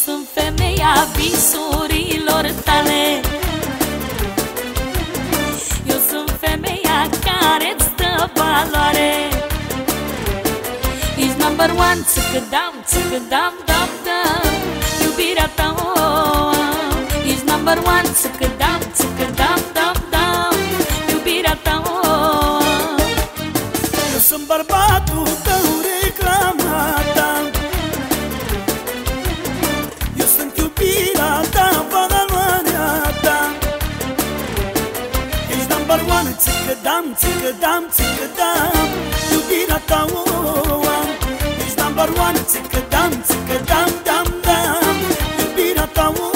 sunt femeia visurilor tale. Eu sunt femeia care-ți dă valoare. Ești number one, țicădam, țicădam, dam, dam. Iubirea ta, oh. Ești number one, țicădam, țicădam, dam, dam. Iubirea ta, oh. Eu sunt bărbatul tău, reclama ta. Eu sunt iubirea ta, valoarea ta. Ești number one, țicădam, țicădam, țicădam. Iubirea ta, oh. Ești number one, țicădam, țicădam, dam, dam. Iubirea ta, oh.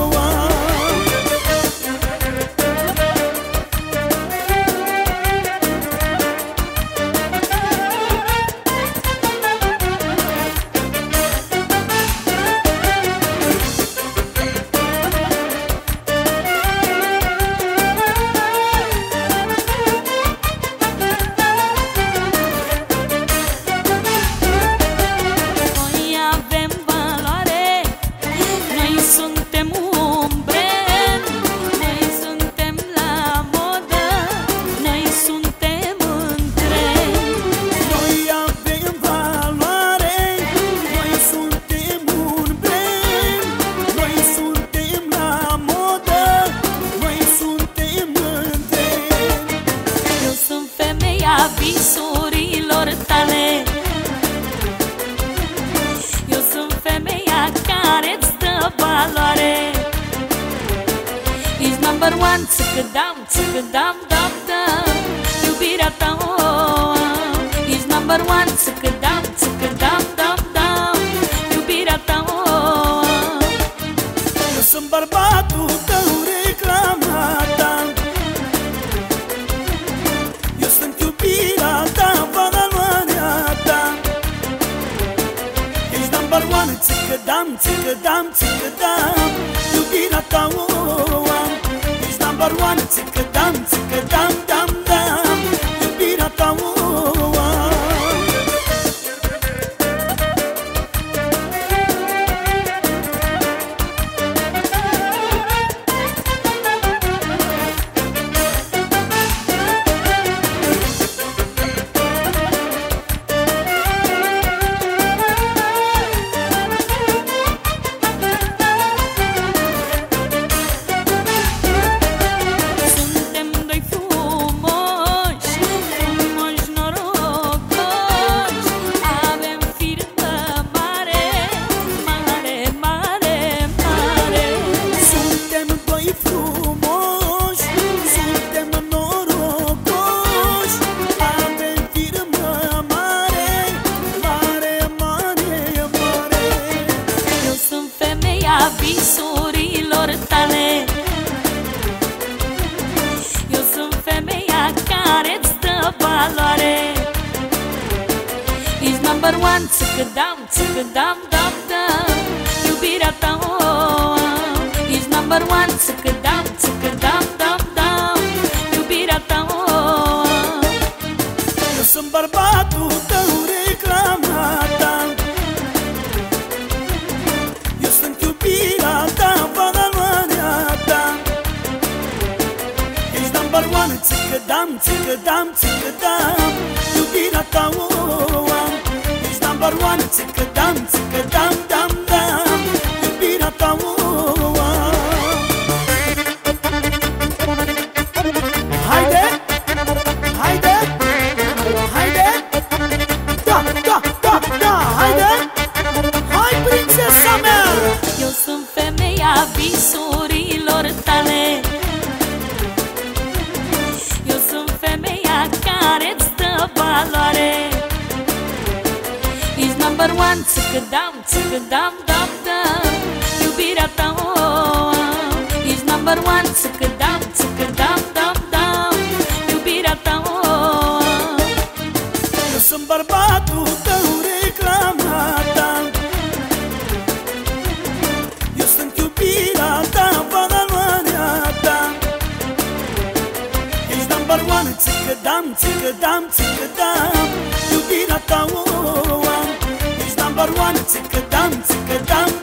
Visurilor tale. Eu sunt femeia care-ți dă valoare. Ești number one, țicădam, țicădam, dam, dam. Iubirea ta, oh. Ești number one, țicădam, țicădam, dam, dam. Iubirea ta, oh. Eu sunt bărbatul tău, reclama ta. Țicădam, țicădam, țicădam. Iubirea ta, oh. Ești number one, țicădam, țicădam, dam, dam. Iubirea ta, oh. Visurilor tale. Eu sunt femeia care-ți dă valoare. Ești number one, țicădam, țicădam, dam, dam. Iubirea ta, oh. Ești number one, țicădam, țicădam, dam, dam. Iubirea ta, oh. Eu sunt bărbatul tău, reclama ta. Țicădam, țicădam, țicădam. Iubirea ta, oh. Ești number one, țicădam, țicădam, dam, dam. Iubirea ta, oh. Haide, haide, haide. Da, da, da, da, haide. Hai, prințesa mea. Eu sunt femeia visurilor tale. Care-ți dă valoare. Ești number one, țicădam, țicădam, dam, dam. Iubirea ta, oh. Ești number one, țicădam, țicădam, dam, dam. Iubirea ta, oh. Eu sunt bărbatul tău, reclama ta. Eu sunt iubirea ta, valoarea ta. Ești number one, țicădam, țicădam, țicădam. Iubirea ta, oh. Ești number one, țicădam, țicădam.